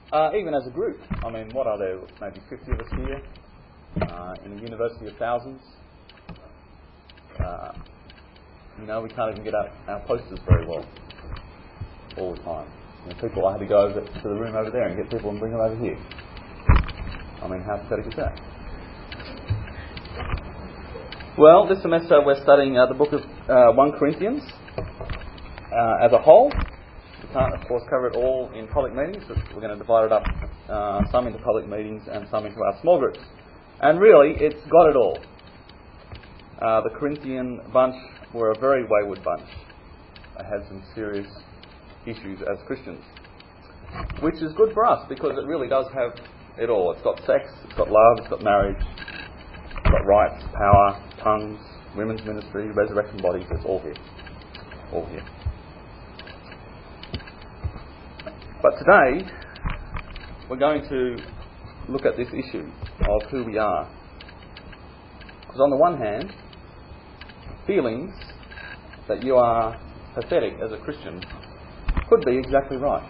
even as a group. I mean, what are there? Maybe 50 of us here in a university of thousands. We can't even get our posters very well all the time. People, I had to go over to the room over there and get people and bring them over here. I mean, how pathetic is that? Well, this semester we're studying the book of 1 Corinthians as a whole. We can't, of course, cover it all in public meetings, but we're going to divide it up, some into public meetings and some into our small groups. And really, it's got it all. The Corinthian bunch were a very wayward bunch. They had some serious issues as Christians, which is good for us because it really does have it all. It's got sex, it's got love, it's got marriage, it's got rights, power, tongues, women's ministry, resurrection bodies. It's all here. All here. But today, we're going to look at this issue of who we are. Because on the one hand, feelings that you are pathetic as a Christian could be exactly right.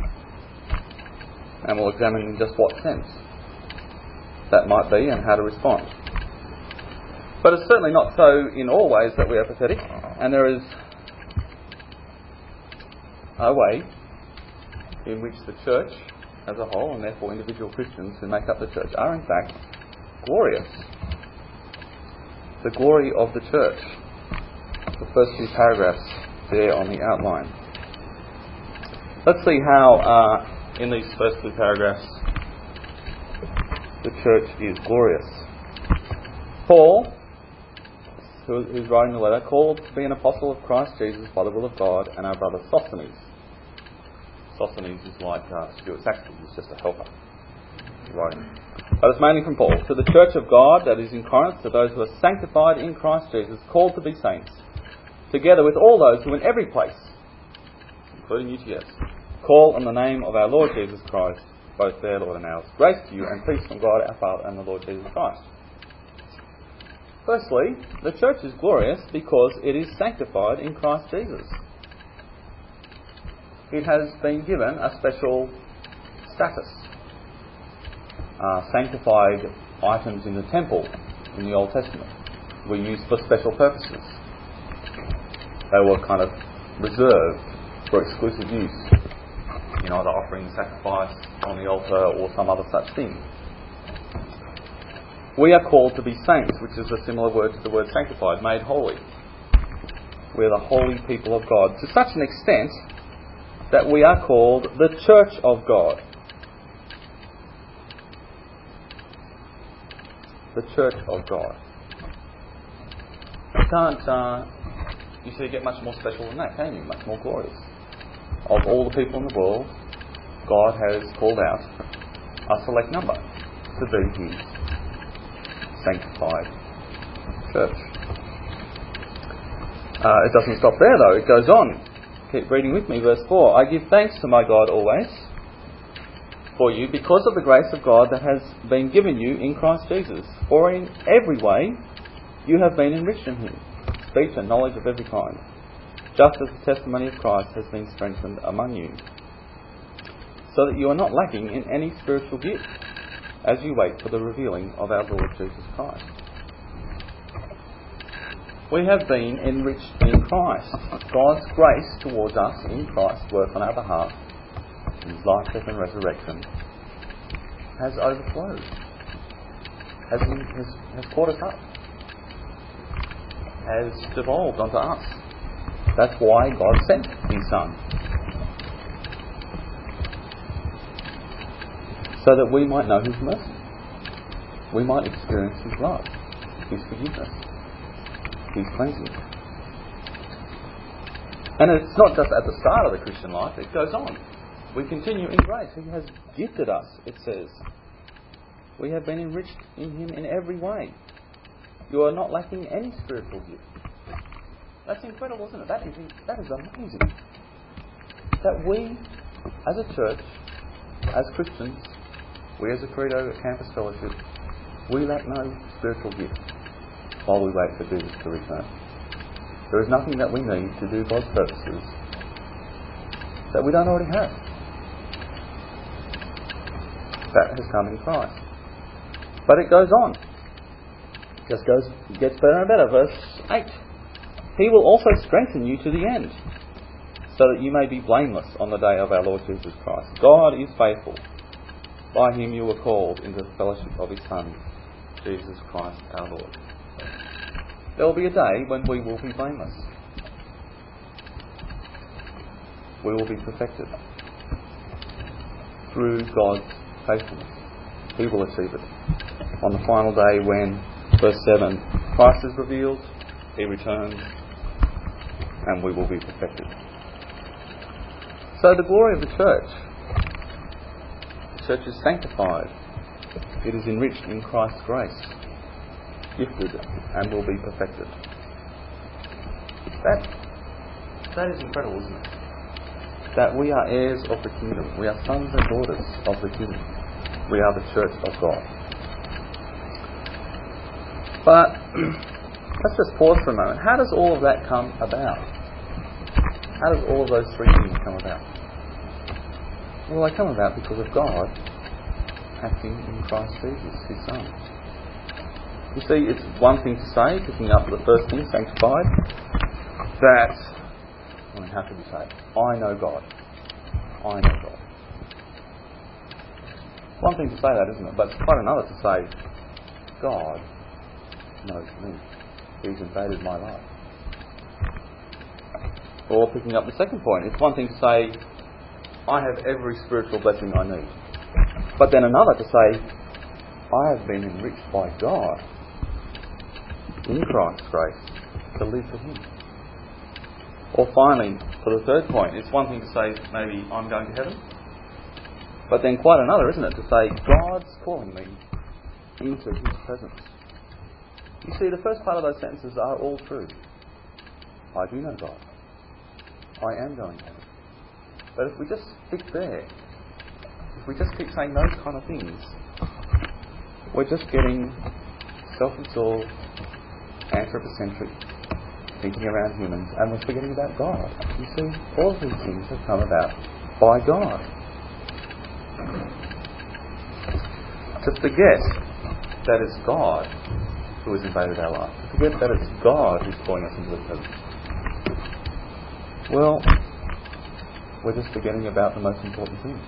And we'll examine in just what sense that might be and how to respond. But it's certainly not so in all ways that we are pathetic, and there is a way in which the church as a whole, and therefore individual Christians who make up the church, are in fact glorious. The glory of the church. The first few paragraphs there on the outline. Let's see how in these first two paragraphs the church is glorious. Paul, who's writing the letter, called to be an apostle of Christ Jesus by the will of God, and our brother Sosthenes. Sosthenes is like Stuart Saxton, he's just a helper. Writing. But it's mainly from Paul. To the church of God that is in Corinth, to those who are sanctified in Christ Jesus, called to be saints, together with all those who in every place, including UTS, call on the name of our Lord Jesus Christ, both their Lord and ours. Grace to you and peace from God our Father and the Lord Jesus Christ. Firstly, the church is glorious because it is sanctified in Christ Jesus. It has been given a special status. Sanctified items in the temple in the Old Testament were used for special purposes. They were kind of reserved for exclusive use, either offering sacrifice on the altar or some other such thing. We are called to be saints, which is a similar word to the word sanctified, made holy. We are the holy people of God, to such an extent that we are called the church of God. The church of God. You can't, get much more special than that, can you? Much more glorious. Of all the people in the world, God has called out a select number to be His sanctified church. It doesn't stop there though, it goes on. Keep reading with me, verse 4. I give thanks to my God always for you because of the grace of God that has been given you in Christ Jesus. For in every way you have been enriched in Him, speech and knowledge of every kind, just as the testimony of Christ has been strengthened among you, so that you are not lacking in any spiritual gift as you wait for the revealing of our Lord Jesus Christ. We have been enriched in Christ. God's grace towards us in Christ's work on our behalf, His life, death and resurrection, has overflowed, has caught us up, has devolved onto us. That's why God sent His Son, so that we might know His mercy, we might experience His love, His forgiveness, His cleansing. And it's not just at the start of the Christian life, it goes on. We continue in grace. He has gifted us, it says. We have been enriched in Him in every way. You are not lacking any spiritual gift. That's incredible, isn't it? That is amazing. That we, as a church, as Christians, we as a Credo Campus Fellowship, we lack no spiritual gift while we wait for Jesus to return. There is nothing that we need to do God's purposes that we don't already have. that has come in Christ. But it goes on. It gets better and better. Verse 8. He will also strengthen you to the end, so that you may be blameless on the day of our Lord Jesus Christ. God is faithful. By him you were called into the fellowship of his Son, Jesus Christ our Lord. There will be a day when we will be blameless. We will be perfected through God's faithfulness. He will achieve it. On the final day when, verse 7, Christ is revealed, he returns, and we will be perfected. So the glory of the church is sanctified. It is enriched in Christ's grace, gifted, and will be perfected. That is incredible, isn't it? That we are heirs of the kingdom. We are sons and daughters of the kingdom. We are the church of God. But let's just pause for a moment. How does all of that come about? How does all of those three things come about? Well, they come about because of God acting in Christ Jesus, his Son. You see, it's one thing to say, picking up the first thing, sanctified, that, how can you say it? I know God. I know God. One thing to say that, isn't it? But it's quite another to say, God knows me. He's invaded my life. Or picking up the second point, it's one thing to say, I have every spiritual blessing I need. But then another to say, I have been enriched by God in Christ's grace to live for him. Or finally, for the third point, it's one thing to say, maybe I'm going to heaven. But then quite another, isn't it, to say, God's calling me into his presence. You see, the first part of those sentences are all true. I do know God. I am going to heaven. But if we just stick there, if we just keep saying those kind of things, we're just getting self-absorbed, anthropocentric, thinking around humans, and we're forgetting about God. You see, all of these things have come about by God. To forget that it's God who has invaded our life, to forget that it's God who's calling us into his presence, well, we're just forgetting about the most important thing.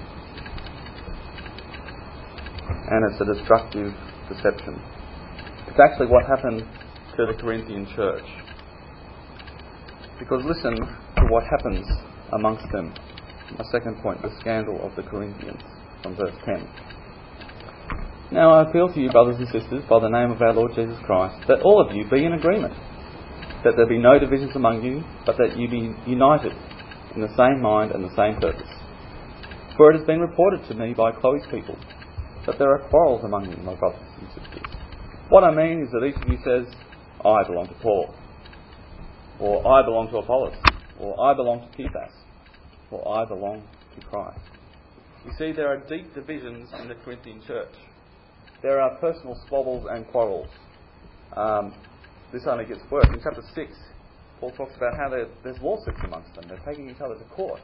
And it's a destructive deception. It's actually what happened to the Corinthian church. Because listen to what happens amongst them. My second point, the scandal of the Corinthians, from verse 10. Now I appeal to you, brothers and sisters, by the name of our Lord Jesus Christ, that all of you be in agreement, that there be no divisions among you, but that you be united in the same mind and the same purpose. For it has been reported to me by Chloe's people that there are quarrels among you, my brothers and sisters. What I mean is that each of you says, I belong to Paul, or I belong to Apollos, or I belong to Cephas, or I belong to Christ. You see, there are deep divisions in the Corinthian church. There are personal squabbles and quarrels. This only gets worse. In chapter 6, Paul talks about how there's lawsuits amongst them. They're taking each other to court.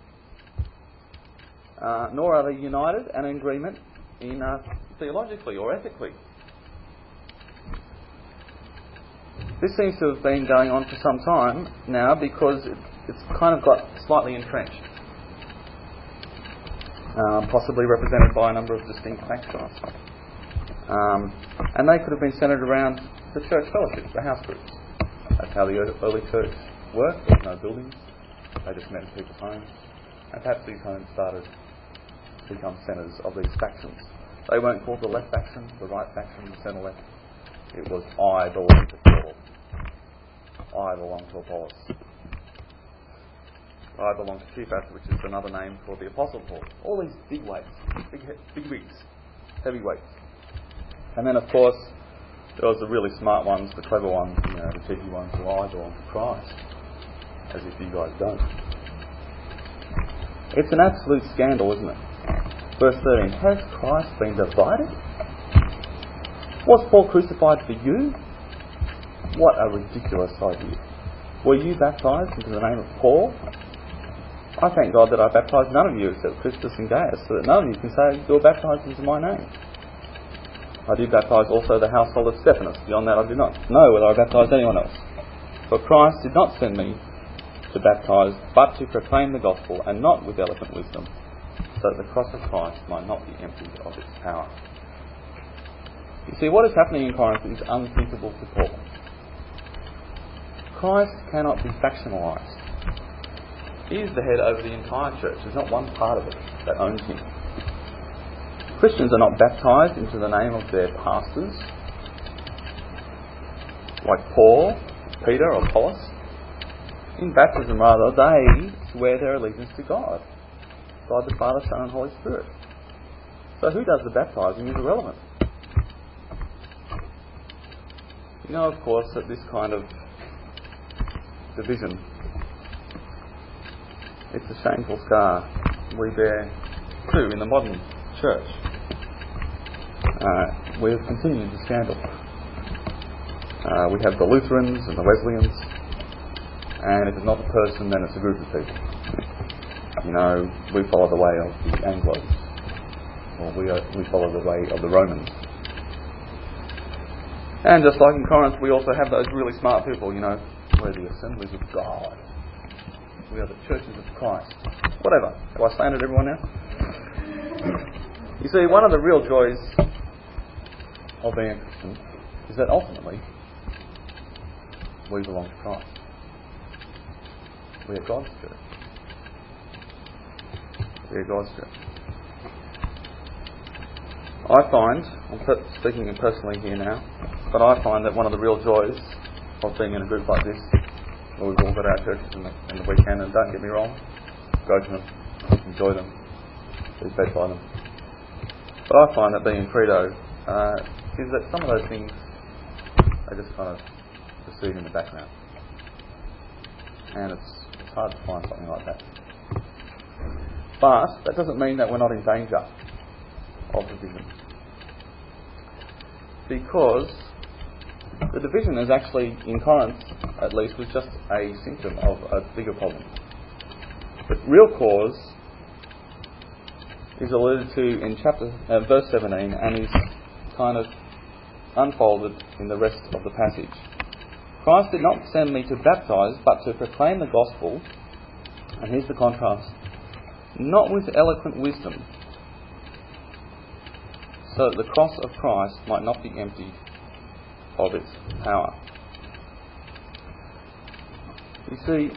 Nor are they united and in agreement in theologically or ethically. This seems to have been going on for some time now because it's kind of got slightly entrenched. Possibly represented by a number of distinct factions. And they could have been centred around the church fellowships, the house groups. That's how the early church worked. There were no buildings. They just met in people's homes. And perhaps these homes started to become centres of these factions. They weren't called the left faction, the right faction, the centre left. It was, I belong to Paul. I belong to Apollos. I belong to Cephas, which is another name for the Apostle Paul. All these big weights, big wigs, heavy weights. And then, of course, there was the really smart ones, the clever ones, the cheeky ones, who I belong to Christ, as if you guys don't. It's an absolute scandal, isn't it? Verse 13, has Christ been divided? Was Paul crucified for you? What a ridiculous idea. Were you baptized into the name of Paul? I thank God that I baptise none of you except Crispus and Gaius, so that none of you can say you were baptised into my name. I do baptise also the household of Stephanus. Beyond that I do not know whether I baptised anyone else. For Christ did not send me to baptise, but to proclaim the gospel, and not with eloquent wisdom, so that the cross of Christ might not be emptied of its power. You see, what is happening in Corinth is unthinkable to Paul. Christ cannot be factionalised. He is the head over the entire church. There's not one part of it that owns him. Christians are not baptised into the name of their pastors, like Paul, Peter or Apollos. In baptism, rather, they swear their allegiance to God the Father, Son and Holy Spirit. So who does the baptising is irrelevant. You know, of course, that this kind of division, it's a shameful scar we bear too in the modern church. We've continued the scandal. We have the Lutherans and the Wesleyans, and if it's not a person, then it's a group of people. You know, we follow the way of the Anglos, or we follow the way of the Romans. And just like in Corinth, we also have those really smart people, you know, we're the assemblies of God. We are the churches of Christ. Whatever. Have I slandered everyone now? You see, one of the real joys of being a Christian is that ultimately we belong to Christ. We are God's church. We are God's church. I find, I'm speaking personally here now, but I find that one of the real joys of being in a group like this, where we've all got our churches in the weekend, and don't get me wrong, go to them, enjoy them, be fed by them. But I find that being in Credo is that some of those things are just kind of proceed in the background. And it's hard to find something like that. But that doesn't mean that we're not in danger of division. Because the division is actually, in Corinth at least, was just a symptom of a bigger problem. The real cause is alluded to in verse 17 and is kind of unfolded in the rest of the passage. Christ did not send me to baptise, but to proclaim the gospel, and here's the contrast, not with eloquent wisdom, so that the cross of Christ might not be emptied of its power. You see,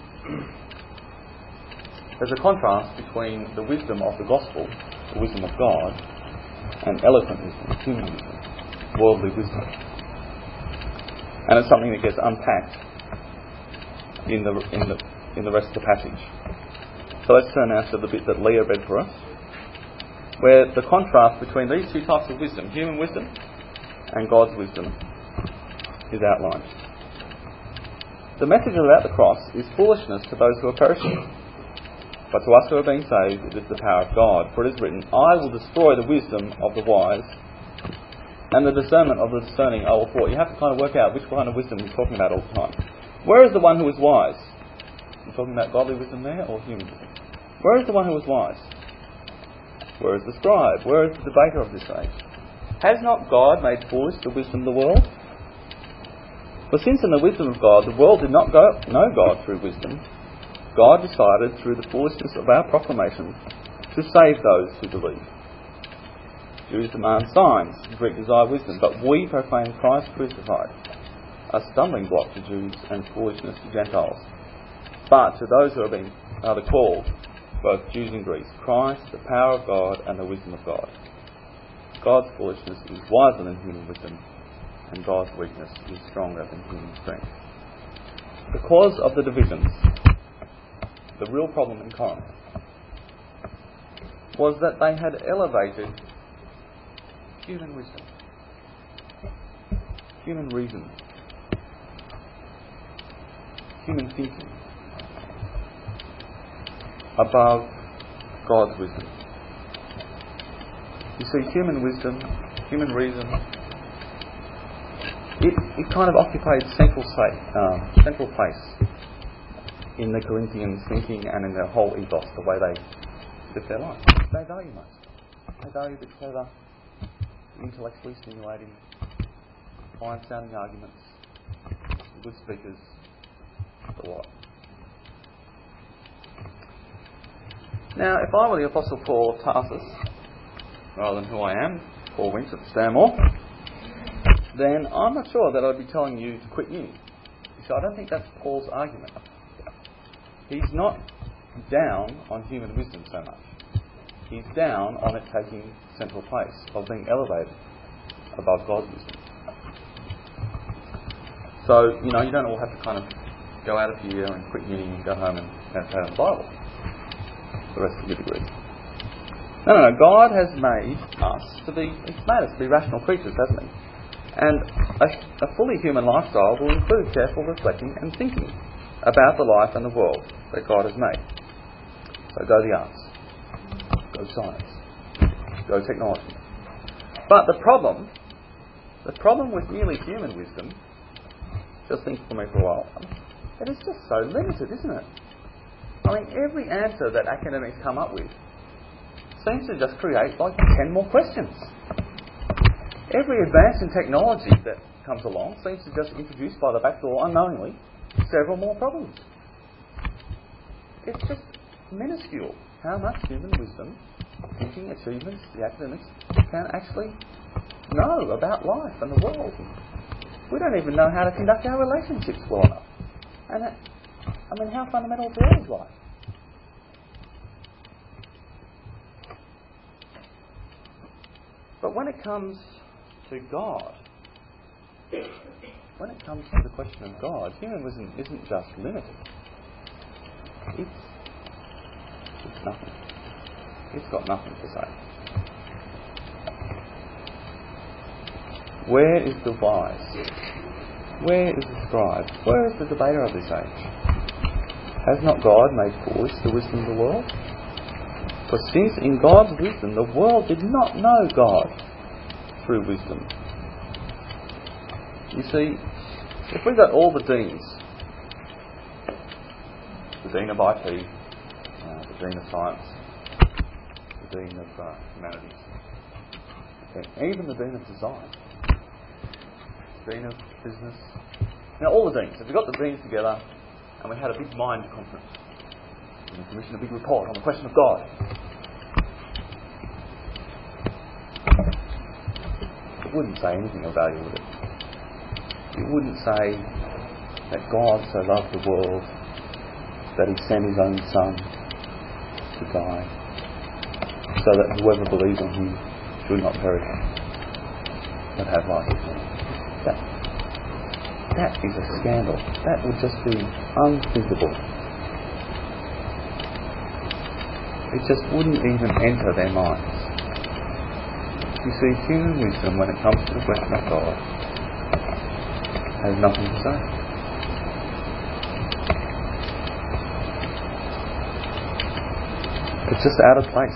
there's a contrast between the wisdom of the gospel, the wisdom of God, and eloquent wisdom, human wisdom, worldly wisdom. And it's something that gets unpacked in the rest of the passage. So let's turn now to the bit that Leah read for us, where the contrast between these two types of wisdom, human wisdom and God's wisdom, is outlined. The message about the cross is foolishness to those who are perishing, but to us who are being saved it is the power of God. For it is written, I will destroy the wisdom of the wise, and the discernment of the discerning I will thwart. You have to kind of work out which kind of wisdom he's talking about all the time. Where is the one who is wise? Are you talking about godly wisdom there, or human wisdom? Where is the one who is wise? Where is the scribe? Where is the debater of this age? Has not God made foolish the wisdom of the world? For since in the wisdom of God the world did not know God through wisdom, God decided through the foolishness of our proclamation to save those who believe. Jews demand signs, Greek desire wisdom, but we proclaim Christ crucified, a stumbling block to Jews and foolishness to Gentiles. But to those who are the called, both Jews and Greeks, Christ, the power of God and the wisdom of God. God's foolishness is wiser than human wisdom, and God's weakness is stronger than human strength. The cause of the divisions, the real problem in Corinth, was that they had elevated human wisdom, human reason, human thinking above God's wisdom. You see, human wisdom, human reason, it kind of occupied central place in the Corinthians' thinking and in their whole ethos, the way they live their life. They value most. They value the clever, intellectually stimulating, fine-sounding arguments, good speakers, the lot. Now, if I were the Apostle Paul of Tarsus, rather than who I am, Paul Winks at Stanmore, then I'm not sure that I'd be telling you to quit uni. So I don't think that's Paul's argument. He's not down on human wisdom so much. He's down on it taking central place, of being elevated above God's wisdom. So, you don't all have to kind of go out of here and quit uni and go home and meditate on the Bible the rest of your degree. No. God has made us to be rational creatures, hasn't he? And a fully human lifestyle will include careful reflecting and thinking about the life and the world that God has made. So go the arts, go science, go technology. But the problem with merely human wisdom, just think for me for a while, it is just so limited, isn't it? I mean, every answer that academics come up with seems to just create like 10 more questions. Every advance in technology that comes along seems to just introduce by the back door unknowingly several more problems. It's just minuscule how much human wisdom, thinking, achievements, the academics can actually know about life and the world. We don't even know how to conduct our relationships well enough. And how fundamental to that is life? But when it comes to God, when it comes to the question of God, human wisdom isn't just limited. It's nothing. It's got nothing to say. Where is the wise? Where is the scribe? Where is the debater of this age? Has not God made foolish the wisdom of the world? For since in God's wisdom the world did not know God through wisdom. You see, if we got all the deans, the Dean of IT, the Dean of Science, the Dean of Humanities, and even the Dean of Design, Dean of Business, all the deans, if we got the deans together and we had a big mind conference and we commissioned a big report on the question of God, it wouldn't say anything of value, would it? It wouldn't say that God so loved the world that he sent his own Son to die so that whoever believes in him should not perish but have life eternal. That is a scandal. That would just be unthinkable. It just wouldn't even enter their minds. You see, human wisdom, when it comes to the question of God, has nothing to say. It's just out of place.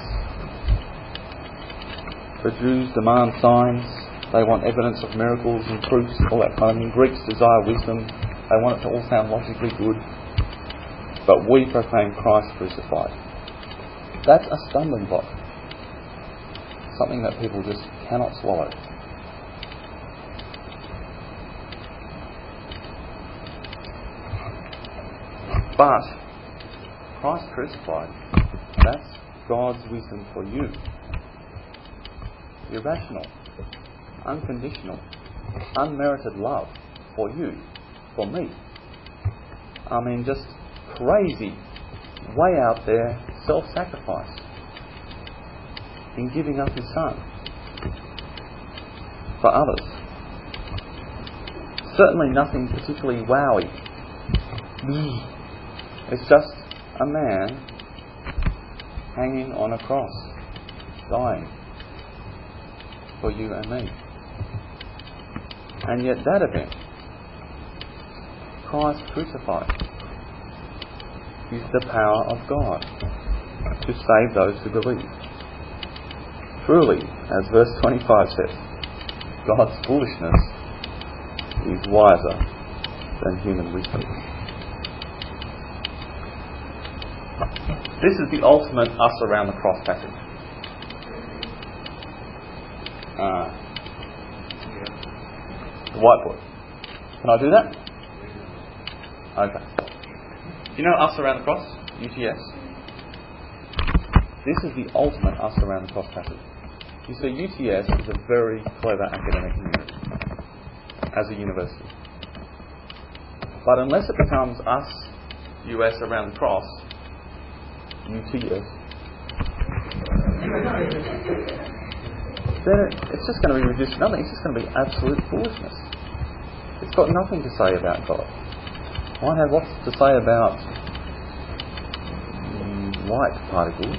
The Jews demand signs. They want evidence of miracles and proofs, all that kind of thing. Greeks desire wisdom. They want it to all sound logically good. But we proclaim Christ crucified. That's a stumbling block. Something that people just cannot swallow. But Christ crucified, that's God's wisdom for you. Irrational, unconditional, unmerited love for you, for me. I mean, just crazy, way out there self-sacrifice in giving up his Son for others. Certainly nothing particularly wowy. It's just a man hanging on a cross, dying for you and me. And yet that event, Christ crucified, is the power of God to save those who believe. Truly, as verse 25 says, God's foolishness is wiser than human wisdom. This is the ultimate us around the cross passage. The whiteboard. Can I do that? Okay. Do you know us around the cross? UTS? This is the ultimate us around the cross passage. You see, UTS is a very clever academic community as a university. But unless it becomes us, US around the cross, UTS, then it's just going to be reduced to nothing. It's just going to be absolute foolishness. It's got nothing to say about God. It might have lots to say about light particles.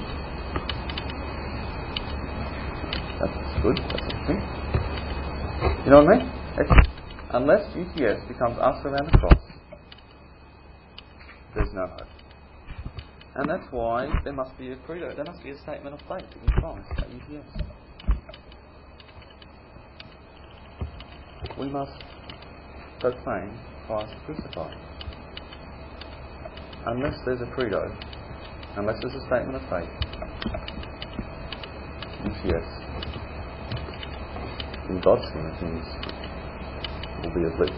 That's good. That's interesting. You know what I mean? Unless UTS becomes us around the cross, there's no hope. And that's why there must be a credo. There must be a statement of faith in Christ at UTS. We must proclaim Christ crucified. Unless there's a credo, unless there's a statement of faith, UTS, in God's scheme of things, will be a blip.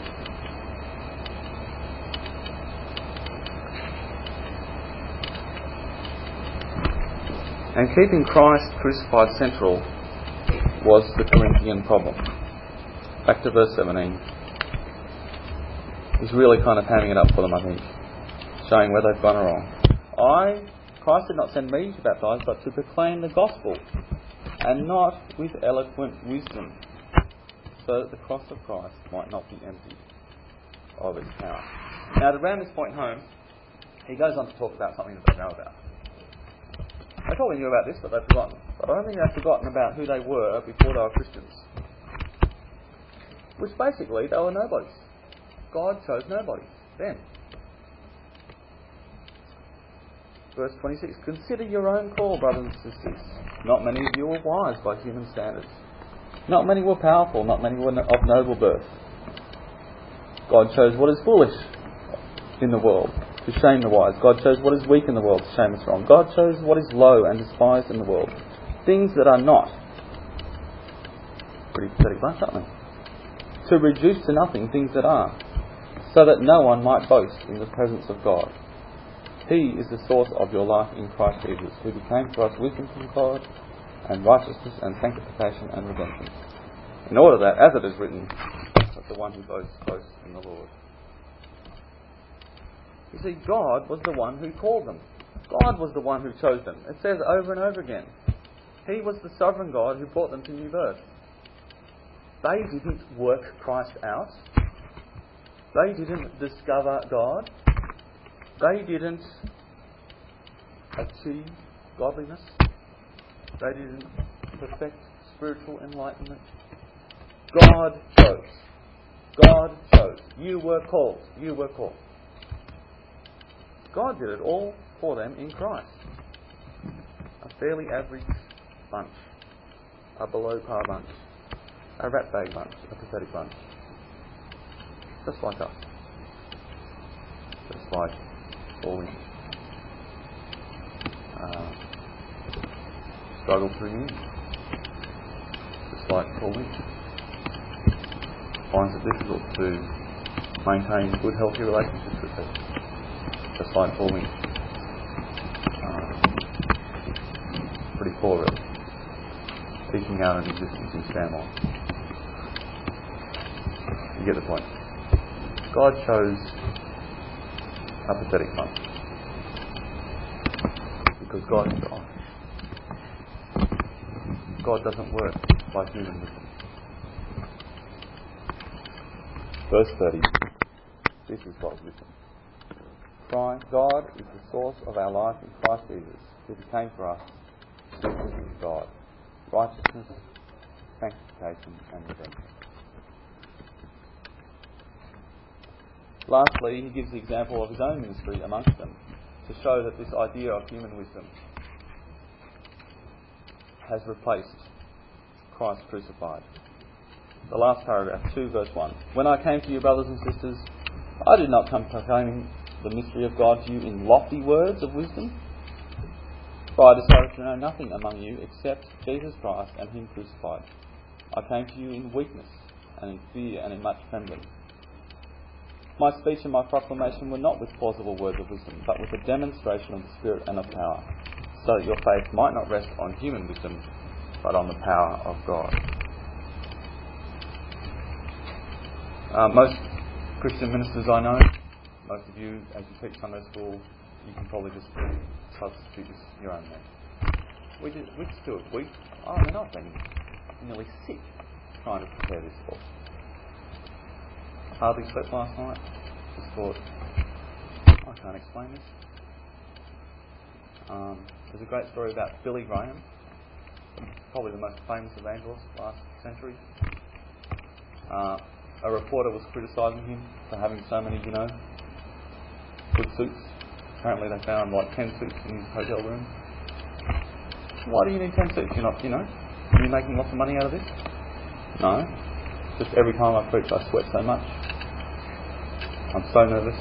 And keeping Christ crucified central was the Corinthian problem. Back to verse 17. He's really kind of hamming it up for them, I think, showing where they've gone wrong. Christ did not send me to baptize, but to proclaim the gospel, and not with eloquent wisdom, so that the cross of Christ might not be emptied of its power. Now, to round this point home, he goes on to talk about something that they know about. They probably knew about this, but they've forgotten. But I don't think they've forgotten about who they were before they were Christians. Which basically, they were nobodies. God chose nobodies then. Verse 26, consider your own call, brothers and sisters. Not many of you were wise by human standards. Not many were powerful, not many were of noble birth. God chose what is foolish in the world to shame the wise. God chose what is weak in the world to shame the strong. God chose what is low and despised in the world, things that are not. Pretty pathetic bunch, aren't they? To reduce to nothing things that are, so that no one might boast in the presence of God. He is the source of your life in Christ Jesus, who became for us wisdom from God, and righteousness and sanctification and redemption, in order that, as it is written, that the one who boasts boasts in the Lord. You see, God was the one who called them. God was the one who chose them. It says over and over again. He was the sovereign God who brought them to new birth. They didn't work Christ out. They didn't discover God. They didn't achieve godliness. They didn't perfect spiritual enlightenment. God chose. God chose. You were called. You were called. God did it all for them in Christ. A fairly average bunch. A below par bunch. A rat bag bunch. A pathetic bunch. Just like us. Just like falling. Struggle through you. Just like falling. Finds it difficult to maintain good, healthy relationships with people. Just like falling. Pretty poor, really. Eking out an existence in Stanmore. You get the point. God chose a pathetic bunch. Because God is honest. God doesn't work by human wisdom. Verse 30. This is God's wisdom. God is the source of our life in Christ Jesus, who became for us wisdom of God, righteousness, sanctification, and redemption. Lastly, he gives the example of his own ministry amongst them to show that this idea of human wisdom has replaced Christ crucified. The last paragraph, 2 verse 1. When I came to you, brothers and sisters, I did not come proclaiming the mystery of God to you in lofty words of wisdom I decided to know nothing among you except Jesus Christ and Him crucified. I came to you in weakness and in fear and in much trembling. My speech and my proclamation were not with plausible words of wisdom, but with a demonstration of the Spirit and of power, so that your faith might not rest on human wisdom, but on the power of God. Most Christian ministers I know, most of you, as you teach Sunday school, you can probably just substitute this your own name. We just do it. I've been nearly sick trying to prepare this for. Hardly slept last night. Just thought, I can't explain this. There's a great story about Billy Graham, probably the most famous evangelist last century. A reporter was criticising him for having so many, good suits. Apparently they found like 10 suits in his hotel room. Why do you need 10 suits? You're not, are you making lots of money out of this? No. Just every time I preach I sweat so much. I'm so nervous.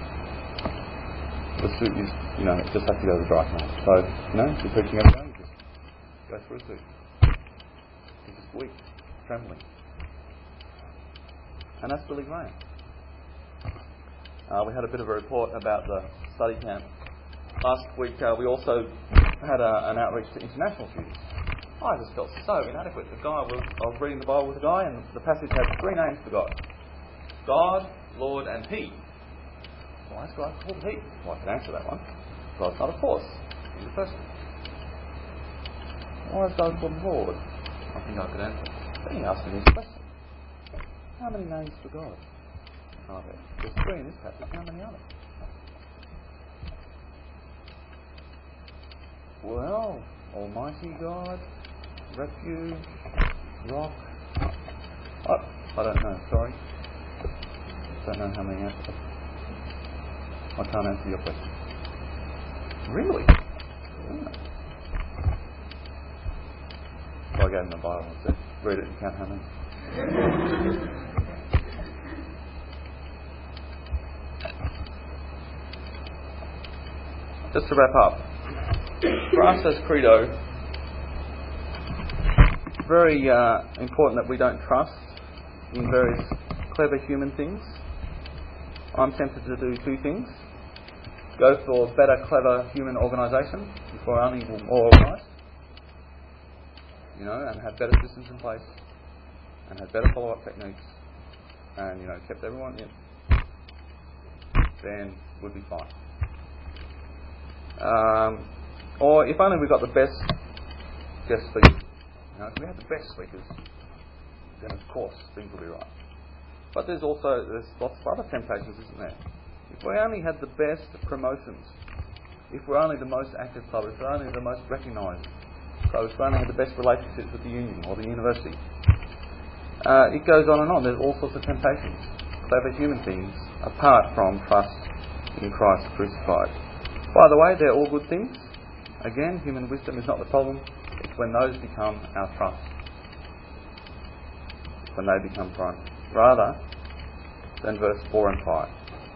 The suit is, it just has to go to the dry cleaner. So, if you're preaching every day, you just go through a suit. You're just weak, trembling. And that's Billy Graham. We had a bit of a report about the study camp. Last week we also had an outreach to international students. I just felt so inadequate. I was reading the Bible with a guy, and the passage had 3 names for God. God, Lord and He. Why is God called He? Well, I can answer that one. God's not a force. He's a person. Why is God called Lord? I think I could answer. Then he asked me this question. How many names for God are there? There's 3 in this passage. How many are there? Well, Almighty God, Refuge, Rock. I don't know, sorry. Don't know how many answers. I can't answer your question. Really? Yeah. So I gave him the Bible and said, read it and count how many. Just to wrap up, for us as Credo, it's very important that we don't trust in various clever human things. I'm tempted to do 2 things. Go for better, clever human organisation if we're only more organised, and have better systems in place, and had better follow-up techniques, and kept everyone in, then we'd be fine. Or if only we got the best guest speakers. If we had the best speakers, then of course things will be right. But there's lots of other temptations, isn't there? If we only had the best promotions, if we're only the most active club, if we're only the most recognised club, if we only had the best relationships with the union or the university, it goes on and on. There's all sorts of temptations, clever human things, apart from trust in Christ crucified. By the way, they're all good things. Again, human wisdom is not the problem. It's when those become our trust. When they become prime. Rather than verse 4 and 5.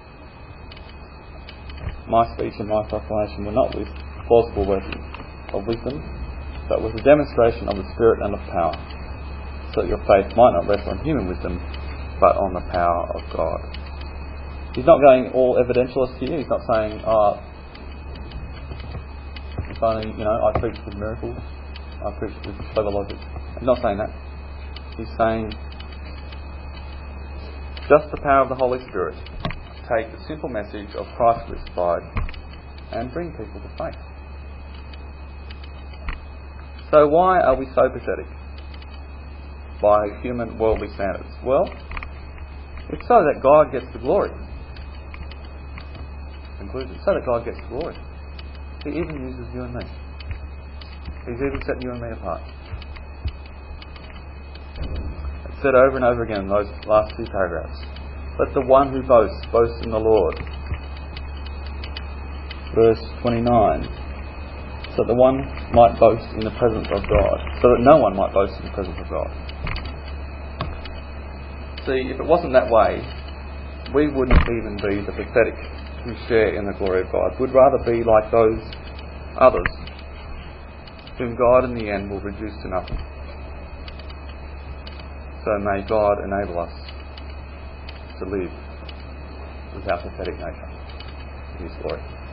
My speech and my proclamation were not with plausible words of wisdom, but with a demonstration of the Spirit and of power, so that your faith might not rest on human wisdom, but on the power of God. He's not going all evidentialist here. He's not saying, if only, I preach with miracles, I preach with clever logic. He's not saying that. He's saying, just the power of the Holy Spirit to take the simple message of Christ crucified and bring people to faith. So why are we so pathetic by human worldly standards? Well, it's so that God gets the glory. Conclusion. So that God gets the glory. He even uses you and me. He's even setting you and me apart. It's said over and over again in those last 2 paragraphs. Let the one who boasts, boast in the Lord. Verse 29. So that one might boast in the presence of God. So that no one might boast in the presence of God. See, if it wasn't that way, we wouldn't even be the pathetic who share in the glory of God. We'd rather be like those others whom God in the end will reduce to nothing. So may God enable us to live with our pathetic nature. To His glory.